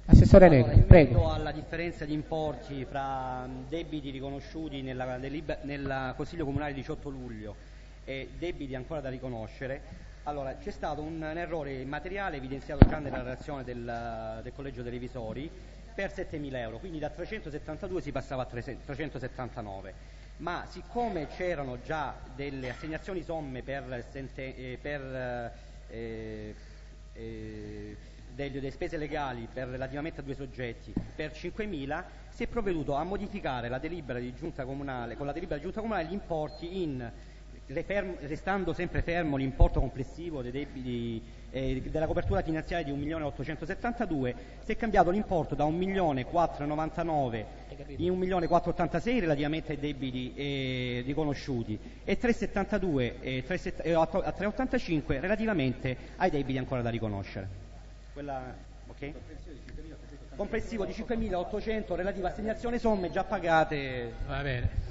Assessore Allora, Negri, in prego. merito alla differenza di importi fra debiti riconosciuti nel Consiglio Comunale 18 luglio e debiti ancora da riconoscere, allora c'è stato un errore materiale evidenziato già nella relazione del Collegio dei Revisori per 7.000 euro, quindi da 372 si passava a 379, ma siccome c'erano già delle assegnazioni somme delle spese legali relativamente a due soggetti per 5.000, si è provveduto a modificare la delibera di giunta comunale, con la delibera di giunta comunale gli importi restando sempre fermo l'importo complessivo dei debiti della copertura finanziaria di 1.872.000, si è cambiato l'importo da 1.499.000 in 1.486.000 relativamente ai debiti riconosciuti e 372 a 385 relativamente ai debiti ancora da riconoscere. Ok? Complessivo di 5.800 relativa assegnazione somme già pagate. Va bene.